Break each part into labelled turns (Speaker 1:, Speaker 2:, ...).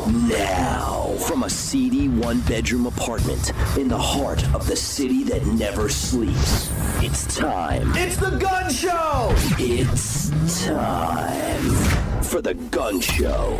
Speaker 1: Now, from a seedy one-bedroom apartment in the heart of the city that never sleeps, it's time.
Speaker 2: It's the Gun Show!
Speaker 1: It's time for the Gun Show.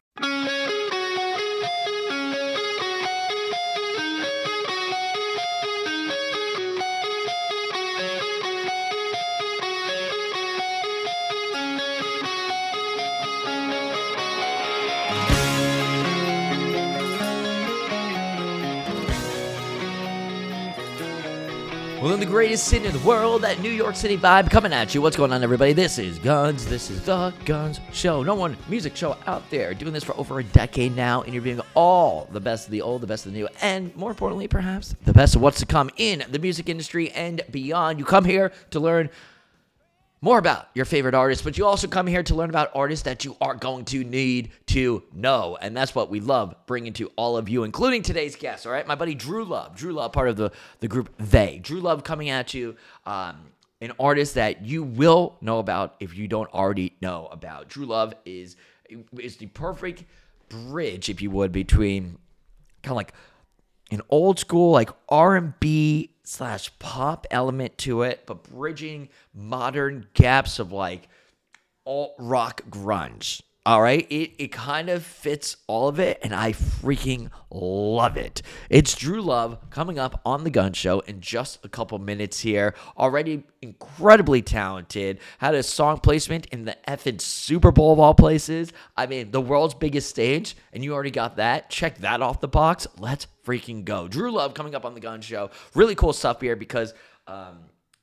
Speaker 3: Well, in the greatest city in the world, that New York City vibe coming at you. What's going on, everybody? This is Guns. This is the Guns Show. No one music show out there doing this for over a decade now, interviewing all the best of the old, the best of the new, and more importantly, perhaps, the best of what's to come in the music industry and beyond. You come here to learn more about your favorite artists, but you also come here to learn about artists that you are going to need to know. And that's what we love bringing to all of you, including today's guest, all right? My buddy Drew Love. Drew Love, part of the group They. Drew Love coming at you, an artist that you will know about if you don't already know about. Drew Love is the perfect bridge, if you would, between kind of like an old school like R&B / pop element to it, but bridging modern gaps of like alt rock grunge. All right, it kind of fits all of it, and I freaking love it. It's Drew Love coming up on the Gun Show in just a couple minutes here. Already incredibly talented. Had a song placement in the effing Super Bowl of all places. I mean, the world's biggest stage, and you already got that. Check that off the box. Let's freaking go. Drew Love coming up on the Gun Show. Really cool stuff here because I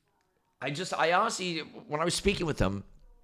Speaker 3: honestly, when I was speaking with him,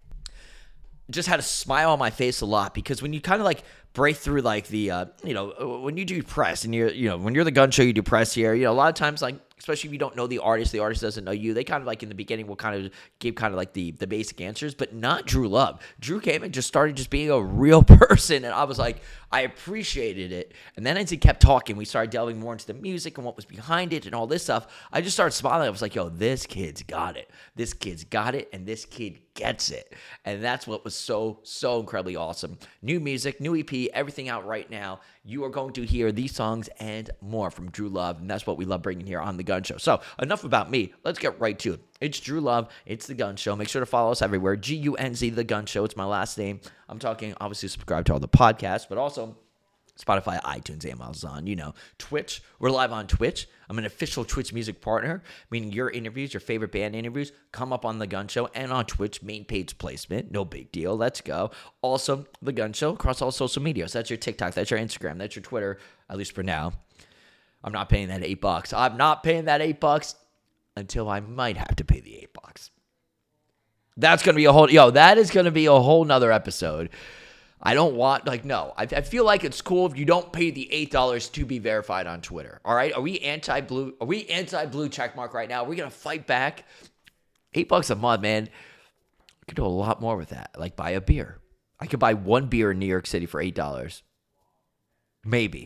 Speaker 3: just had a smile on my face a lot, because when you kind of like break through like the when you do press and when you're the Gun Show, you do press here, a lot of times, like, especially if you don't know the artist doesn't know you, they kind of like in the beginning will kind of give kind of like the basic answers, but not Drew Love. Drew came and just started just being a real person, and I was like, I appreciated it. And then as he kept talking, we started delving more into the music and what was behind it and all this stuff. I just started smiling. I was like, yo, this kid's got it. This kid's got it, and this kid gets it. And that's what was so incredibly awesome. New music, new EP, everything out right now. You are going to hear these songs and more from Drew Love, and that's what we love bringing here on The Gun Show. So enough about me. Let's get right to it. It's Drew Love. It's The Gun Show. Make sure to follow us everywhere. GUNZ, The Gun Show. It's my last name. I'm talking, obviously, subscribe to all the podcasts, but also Spotify, iTunes, Amazon, Twitch. We're live on Twitch. I'm an official Twitch music partner, meaning your interviews, your favorite band interviews, come up on The Gun Show and on Twitch, main page placement. No big deal. Let's go. Also, The Gun Show across all social media. So that's your TikTok, that's your Instagram, that's your Twitter, at least for now. I'm not paying that $8. I'm not paying that $8 until I might have to pay the $8. That's going to be that is going to be a whole nother episode. I don't want, I feel like it's cool if you don't pay the $8 to be verified on Twitter. All right? Are we anti-blue? Are we anti-blue checkmark right now? Are we going to fight back? $8 a month, man. I could do a lot more with that. Like buy a beer. I could buy one beer in New York City for $8. Maybe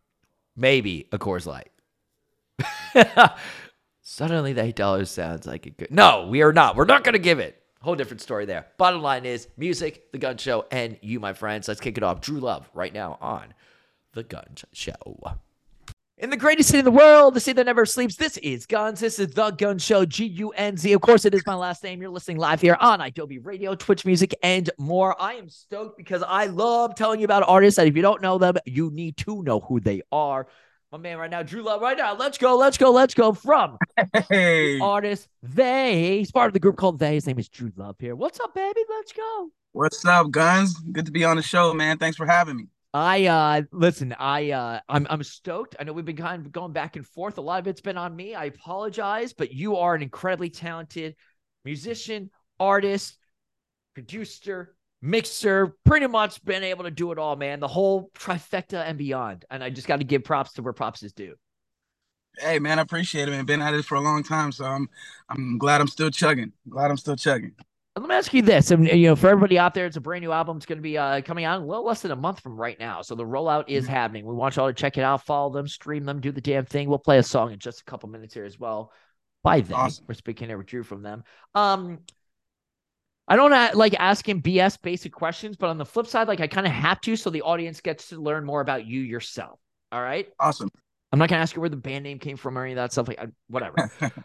Speaker 3: a Coors Light. Suddenly the $8 sounds like a good. No, we are not. We're not going to give it. Whole different story there. Bottom line is music, The Gun Show, and you, my friends. Let's kick it off. Drew Love right now on The Gun Show. In the greatest city in the world, the city that never sleeps, this is Guns. This is The Gun Show, GUNZ. Of course, it is my last name. You're listening live here on Adobe Radio, Twitch Music, and more. I am stoked because I love telling you about artists that if you don't know them, you need to know who they are. My man right now, Drew Love, right now. Let's go from the artist They. He's part of the group called They. His name is Drew Love here. What's up, baby? Let's go.
Speaker 4: What's up, Guns? Good to be on the show, man. Thanks for having me.
Speaker 3: I'm stoked. I know we've been kind of going back and forth. A lot of it's been on me. I apologize, but you are an incredibly talented musician, artist, producer, mixer, pretty much been able to do it all, man. The whole trifecta and beyond. And I just got to give props to where props is due.
Speaker 4: Hey, man, I appreciate it, man. Been at it for a long time, so I'm glad I'm still chugging.
Speaker 3: Let me ask you this, and for everybody out there, it's a brand new album. It's going to be coming out in a little less than a month from right now. So the rollout is happening. We want y'all to check it out, follow them, stream them, do the damn thing. We'll play a song in just a couple minutes here as well. By then, awesome. We're speaking here with Drew from them. I don't like asking BS basic questions, but on the flip side, like I kind of have to, so the audience gets to learn more about you yourself. All right.
Speaker 4: Awesome.
Speaker 3: I'm not gonna ask you where the band name came from or any of that stuff. Like whatever.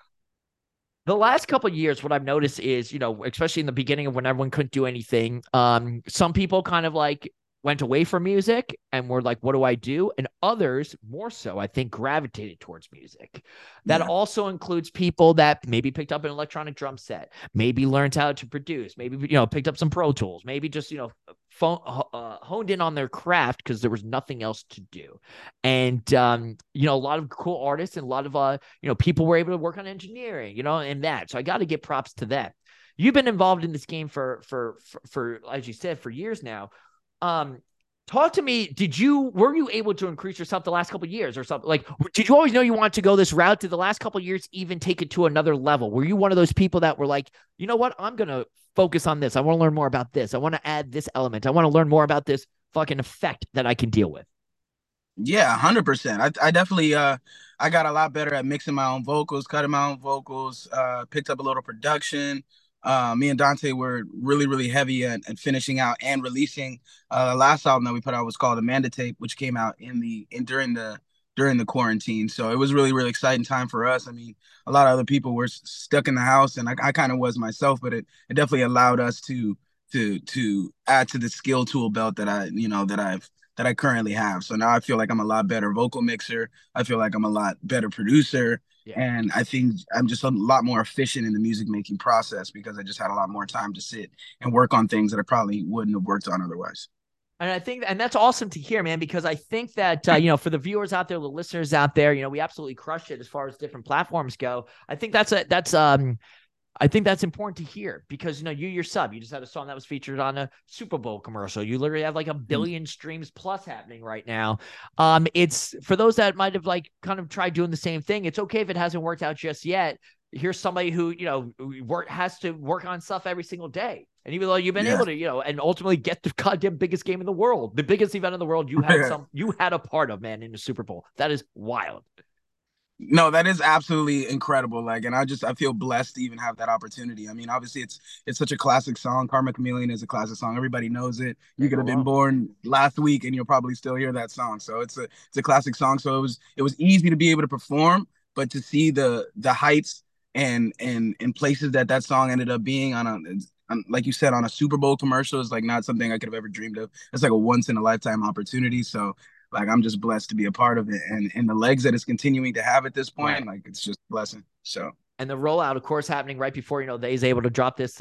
Speaker 3: The last couple of years, what I've noticed is, especially in the beginning of when everyone couldn't do anything, some people kind of like went away from music and were like, what do I do? And others, more so, I think, gravitated towards music. That
Speaker 4: Yeah.
Speaker 3: also includes people that maybe picked up an electronic drum set, maybe learned how to produce, maybe, picked up some Pro Tools, maybe just, honed in on their craft because there was nothing else to do. And, a lot of cool artists and a lot of, people were able to work on engineering, and that. So I got to give props to that. You've been involved in this game for, as you said, for years now. Talk to me. Were you able to increase yourself the last couple of years or something? Like, did you always know you wanted to go this route? Did the last couple of years even take it to another level? Were you one of those people that were like, you know what? I'm going to focus on this. I want to learn more about this. I want to add this element. I want to learn more about this fucking effect that I can deal with.
Speaker 4: Yeah, 100%. I definitely I got a lot better at mixing my own vocals, cutting my own vocals, picked up a little production. Me and Dante were really, really heavy at finishing out and releasing. The last album that we put out was called Amanda Tape, which came out during the quarantine. So it was really, really exciting time for us. I mean, a lot of other people were stuck in the house, and I kind of was myself, but it definitely allowed us to add to the skill tool belt that I currently have. So now I feel like I'm a lot better vocal mixer. I feel like I'm a lot better producer.
Speaker 3: Yeah.
Speaker 4: And I think I'm just a lot more efficient in the music making process because I just had a lot more time to sit and work on things that I probably wouldn't have worked on otherwise.
Speaker 3: And I think, and that's awesome to hear, man, because I think that, for the viewers out there, the listeners out there, we absolutely crushed it as far as different platforms go. I think I think that's important to hear because, you yourself, you just had a song that was featured on a Super Bowl commercial. You literally have like 1 billion streams plus happening right now. It's for those that might have like kind of tried doing the same thing. It's okay if it hasn't worked out just yet. Here's somebody who, has to work on stuff every single day. And even though you've been able to, and ultimately get the goddamn biggest game in the world, the biggest event in the world, you had a part of, man, in the Super Bowl. That is wild.
Speaker 4: No, that is absolutely incredible. Like, and I feel blessed to even have that opportunity. I mean, obviously it's such a classic song. Karma Chameleon is a classic song. Everybody knows it. You could have been born last week and you'll probably still hear that song. So it's a classic song. So it was easy to be able to perform, but to see the heights and places that song ended up being like you said, on a Super Bowl commercial is like not something I could have ever dreamed of. It's like a once in a lifetime opportunity. So like I'm just blessed to be a part of it, and the legs that it's continuing to have at this point, right. Like it's just a blessing. So
Speaker 3: and the rollout, of course, happening right before they's able to drop this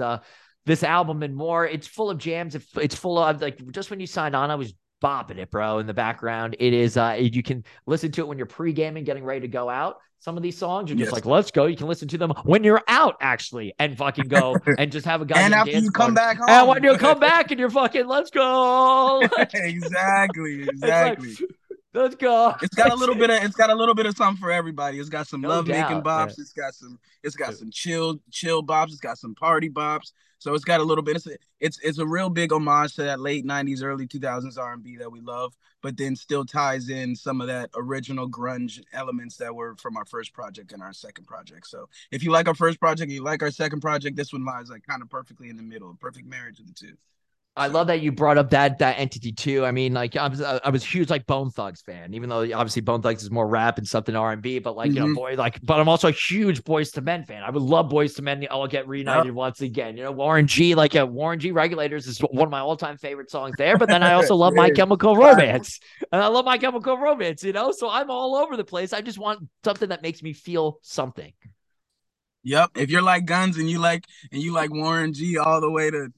Speaker 3: album and more. It's full of jams. It's full of like just when you signed on, I was bopping it, bro, in the background. It is you can listen to it when you're pre-gaming, getting ready to go out. Some of these songs you're just like, let's go. You can listen to them when you're out, actually, and fucking go and just have a goddamn
Speaker 4: and after
Speaker 3: dance
Speaker 4: you come back home.
Speaker 3: And when you come back and you're fucking, let's go.
Speaker 4: Exactly.
Speaker 3: Like, let's go.
Speaker 4: It's got a little bit of something for everybody. It's got some love making bops.
Speaker 3: Yeah.
Speaker 4: It's got some chill bops. It's got some party bops. So it's got a little bit. It's a real big homage to that late 90s, early 2000s R&B that we love, but then still ties in some of that original grunge elements that were from our first project and our second project. So if you like our first project and you like our second project, this one lies like kind of perfectly in the middle, perfect marriage of the two.
Speaker 3: I love that you brought up that entity too. I mean, like I was huge like Bone Thugs fan, even though obviously Bone Thugs is more rap and something R&B, but like but I'm also a huge Boyz II Men fan. I would love Boyz II Men. I'll get reunited once again. Warren G, Warren G Regulators is one of my all-time favorite songs there. But then I also love My Chemical Romance, and I love My Chemical Romance. So I'm all over the place. I just want something that makes me feel something.
Speaker 4: Yep. If you're like Guns and you like Warren G all the way to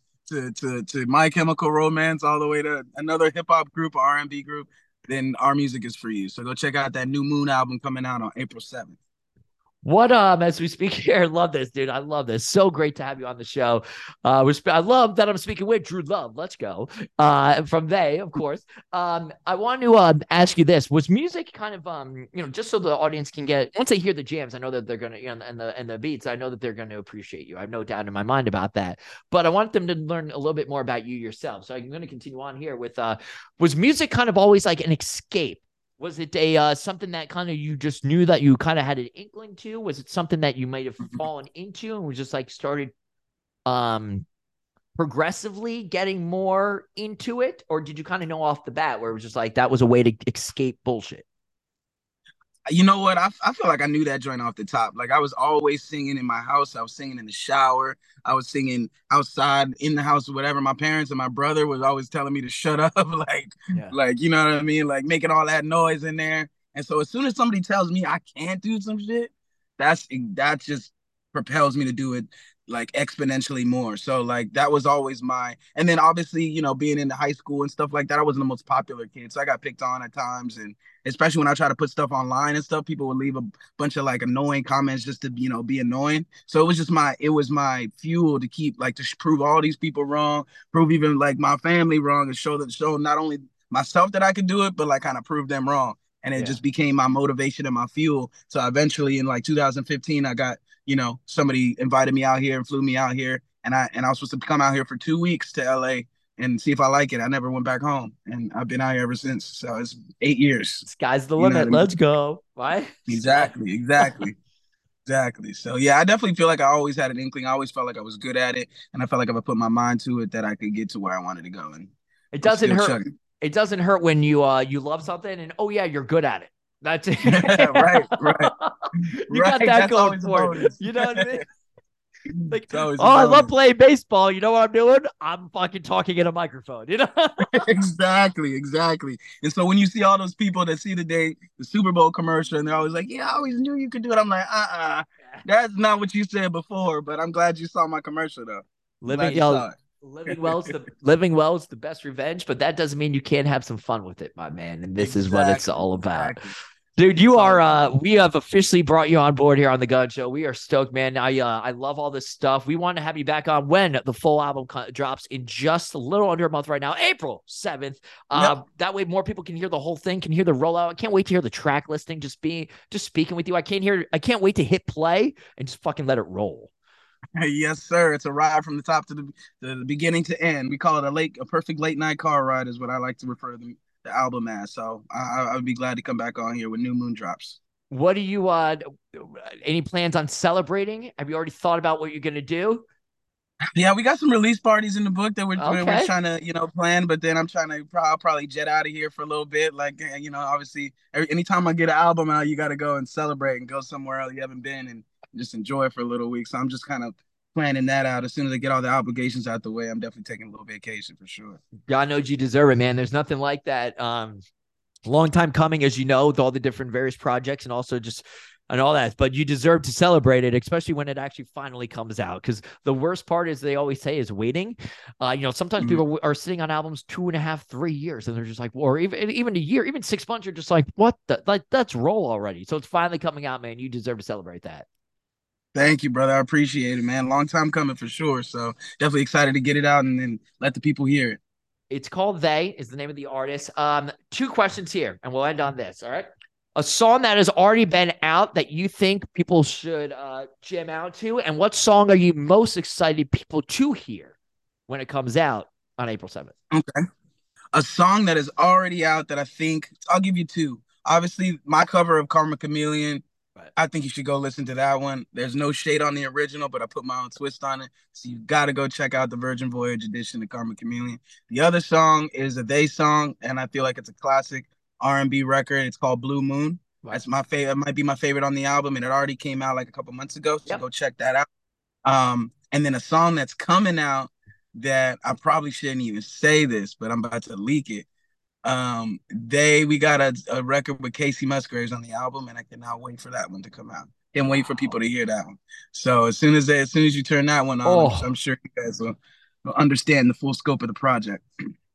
Speaker 4: My Chemical Romance, all the way to another hip hop group or R&B group, then our music is for you. So go check out that New Moon album coming out on April 7th.
Speaker 3: What as we speak here, I love this, dude. I love this. So great to have you on the show. I love that I'm speaking with Drew Love. Let's go. From They, of course. I want to ask you this: was music kind of just so the audience can get once they hear the jams, I know that they're gonna and the beats, I know that they're gonna appreciate you. I have no doubt in my mind about that. But I want them to learn a little bit more about you yourself. So I'm going to continue on here with was music kind of always like an escape? Was it something that kind of you just knew that you kind of had an inkling to? Was it something that you might have fallen into and was just like started progressively getting more into it, or did you kind of know off the bat where it was just like that was a way to escape bullshit?
Speaker 4: You know what? I feel like I knew that joint off the top. Like I was always singing in my house. I was singing in the shower. I was singing outside in the house or whatever. My parents and my brother was always telling me to shut up.
Speaker 3: Yeah.
Speaker 4: like, you know what I mean? Like making all that noise in there. And so as soon as somebody tells me I can't do some shit, that just propels me to do it like exponentially more. So like that was always my, and then obviously, being in the high school and stuff like that, I wasn't the most popular kid. So I got picked on at times, and especially when I try to put stuff online and stuff, people would leave a bunch of like annoying comments just to, be annoying. So it was my fuel to keep like to prove all these people wrong, prove even like my family wrong, and show not only myself that I could do it, but like kind of prove them wrong. And it
Speaker 3: Yeah.
Speaker 4: just became my motivation and my fuel. So eventually in like 2015, I got, somebody invited me out here and flew me out here. And I was supposed to come out here for 2 weeks to LA and see if I like it. I never went back home, and I've been out here ever since. So it's 8 years.
Speaker 3: Sky's the
Speaker 4: You know what
Speaker 3: limit.
Speaker 4: I mean?
Speaker 3: Let's go. Right?
Speaker 4: Exactly. So yeah, I definitely feel like I always had an inkling. I always felt like I was good at it, and I felt like if I put my mind to it, that I could get to where I wanted to go. And
Speaker 3: It
Speaker 4: I'm
Speaker 3: doesn't
Speaker 4: still
Speaker 3: hurt.
Speaker 4: chugging.
Speaker 3: It doesn't hurt when you love something and oh yeah, you're good at it. That's it.
Speaker 4: Right.
Speaker 3: You got
Speaker 4: Right.
Speaker 3: that
Speaker 4: That's
Speaker 3: going
Speaker 4: always a
Speaker 3: for you.
Speaker 4: bonus.
Speaker 3: You know what I mean? Like,
Speaker 4: It's always
Speaker 3: oh,
Speaker 4: a
Speaker 3: I love
Speaker 4: bonus.
Speaker 3: playing baseball. You know what I'm doing? I'm fucking talking in a microphone. You know?
Speaker 4: Exactly. And so when you see all those people that see the Super Bowl commercial, and they're always like, "Yeah, I always knew you could do it." I'm like, that's not what you said before. But I'm glad you saw my commercial though. I'm
Speaker 3: Living,
Speaker 4: glad
Speaker 3: you
Speaker 4: you
Speaker 3: know,
Speaker 4: saw it.
Speaker 3: living well is the best revenge, but that doesn't mean you can't have some fun with it, my man. And this is what it's
Speaker 4: Exactly.
Speaker 3: all about.
Speaker 4: Exactly.
Speaker 3: Dude,
Speaker 4: It's
Speaker 3: you
Speaker 4: all
Speaker 3: are
Speaker 4: about.
Speaker 3: we have officially brought you on board here on the Gun Show. We are stoked, man. I love all this stuff. We want to have you back on when the full album drops in just a little under a month right now, April 7th.
Speaker 4: Yep.
Speaker 3: That way more people can hear the whole thing, can hear the rollout. I can't wait to hear the track listing, just speaking with you. I can't wait to hit play and just fucking let it roll.
Speaker 4: Yes, sir. It's a ride from the top to the beginning to end. We call it a perfect late night car ride, is what I like to refer to the album as. So I would be glad to come back on here when New Moon drops.
Speaker 3: What do you any plans on celebrating? Have you already thought about what you're gonna do?
Speaker 4: Yeah, we got some release parties in the book that we're
Speaker 3: Okay.
Speaker 4: trying to plan, but then I'm trying to probably jet out of here for a little bit. Like obviously, anytime I get an album out, you got to go and celebrate and go somewhere else you haven't been and just enjoy it for a little week. So I'm just kind of planning that out. As soon as I get all the obligations out the way, I'm definitely taking a little vacation for sure.
Speaker 3: God knows you deserve it, man. There's nothing like that. Long time coming, as you know, with all the different various projects and also just and all that. But you deserve to celebrate it, especially when it actually finally comes out. Because the worst part is they always say is waiting. Sometimes people are sitting on albums 2.5, 3 years, and they're just like, or even a year, even 6 months. You're just like, what the like? Let's roll already. So it's finally coming out, man. You deserve to celebrate that.
Speaker 4: Thank you, brother. I appreciate it, man. Long time coming for sure. So definitely excited to get it out and then let the people hear it.
Speaker 3: It's called They is the name of the artist. Two questions here, and we'll end on this. All right. A song that has already been out that you think people should jam out to, and what song are you most excited people to hear when it comes out on April 7th?
Speaker 4: Okay. A song that is already out that I think I'll give you two. Obviously, my cover of Karma Chameleon.
Speaker 3: Right.
Speaker 4: I think you should go listen to that one. There's no shade on the original, but I put my own twist on it. So you got to go check out the Virgin Voyage edition of Karma Chameleon. The other song is a They song, and I feel like it's a classic R&B record. It's called Blue Moon.
Speaker 3: Right.
Speaker 4: That's my favorite. It might be my favorite on the album, and it already came out like a couple months ago. So go check that out. And then a song that's coming out that I probably shouldn't even say this, but I'm about to leak it. We got a record with Casey Musgraves on the album, and I cannot wait for that one to come out. Can't wait for people to hear that one. So as soon as you turn that one on, I'm sure you guys will understand the full scope of the project.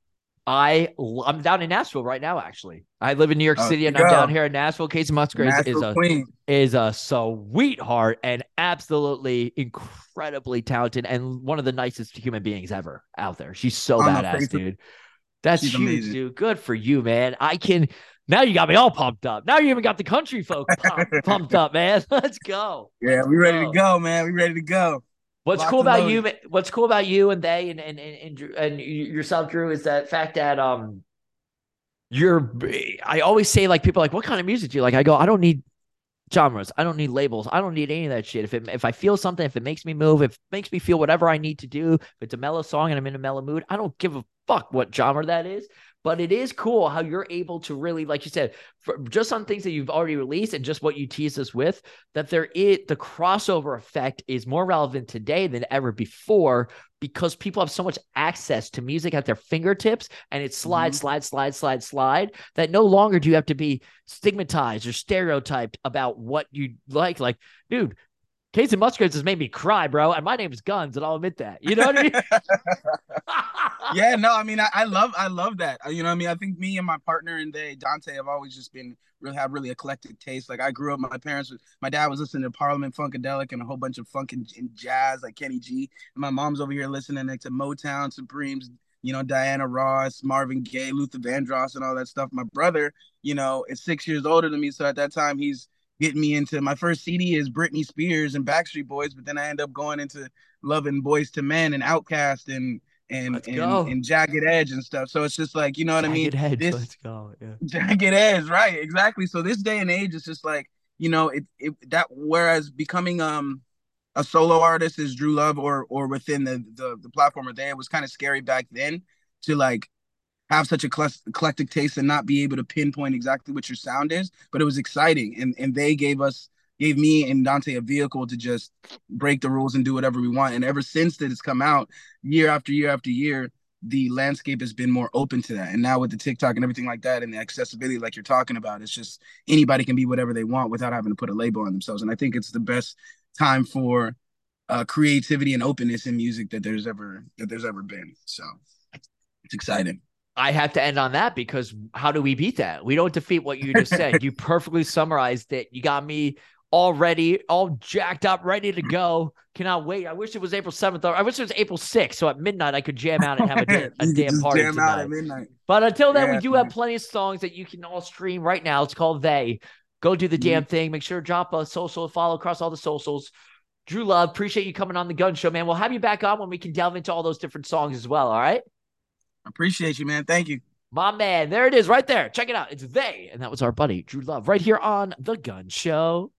Speaker 3: I'm down in Nashville right now. Actually, I live in New York City, and I'm down here in Nashville. Casey Musgraves is a sweetheart and absolutely incredibly talented and one of the nicest human beings ever out there. She's so badass, dude. That's huge, amazing. Dude. Good for you, man. Now you got me all pumped up. Now you even got the country folk pumped up, man. Let's go.
Speaker 4: Yeah, we're ready to go, man. We're ready to go.
Speaker 3: What's cool about you? What's cool about you and they and yourself, Drew, is that fact that I always say, like, people are like, what kind of music do you like? I go, I don't need genres. I don't need labels. I don't need any of that shit. If I feel something, if it makes me move, if it makes me feel whatever I need to do, if it's a mellow song and I'm in a mellow mood, I don't give a fuck what genre that is. But it is cool how you're able to really, like you said, just on things that you've already released and just what you tease us with, that the crossover effect is more relevant today than ever before because people have so much access to music at their fingertips and it slides, slide, that no longer do you have to be stigmatized or stereotyped about what you like. Like, dude, Casey Musgraves has made me cry, bro. And my name is Guns, and I'll admit that. You know what I mean?
Speaker 4: Yeah, no, I mean, I love that. You know what I mean? I think me and my partner and Dante have always just been have really eclectic taste. Like I grew up, my dad was listening to Parliament Funkadelic and a whole bunch of funk and jazz, like Kenny G. And my mom's over here listening to Motown, Supremes, you know, Diana Ross, Marvin Gaye, Luther Vandross, and all that stuff. My brother, you know, is 6 years older than me. So at that time, he's getting me into my first CD is Britney Spears and Backstreet Boys, but then I end up going into loving Boys to Men and Outkast
Speaker 3: Let's go.
Speaker 4: and Jagged Edge and stuff. So it's just like, you know what I mean?
Speaker 3: Jagged Edge.
Speaker 4: This
Speaker 3: Let's go. Yeah.
Speaker 4: Jagged Edge, right? Exactly. So this day and age, it's just like, you know, that whereas becoming a solo artist is Drew Love or within the platform of there, it was kind of scary back then to like have such a eclectic taste and not be able to pinpoint exactly what your sound is, but it was exciting. And they gave me and Dante a vehicle to just break the rules and do whatever we want. And ever since that it's come out, year after year after year, the landscape has been more open to that. And now with the TikTok and everything like that and the accessibility like you're talking about, it's just anybody can be whatever they want without having to put a label on themselves. And I think it's the best time for creativity and openness in music that there's ever been. So it's exciting.
Speaker 3: I have to end on that because how do we beat that? We don't defeat what you just said. You perfectly summarized it. You got me all ready, all jacked up, ready to go. Cannot wait. I wish it was April 7th. I wish it was April 6th. So at midnight, I could jam out and have a damn party
Speaker 4: jam
Speaker 3: tonight.
Speaker 4: Out at midnight.
Speaker 3: But until then, we do have plenty of songs that you can all stream right now. It's called They. Go do the damn thing. Make sure to drop a social follow across all the socials. Drew Love, appreciate you coming on the Gun Show, man. We'll have you back on when we can delve into all those different songs as well. All right.
Speaker 4: Appreciate you, man. Thank you.
Speaker 3: My man, there it is right there. Check it out. It's They. And that was our buddy, Drew Love, right here on The Gun Show.